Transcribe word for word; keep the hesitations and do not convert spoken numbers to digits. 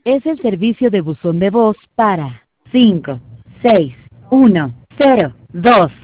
Es el servicio de buzón de voz para cinco seis uno cero dos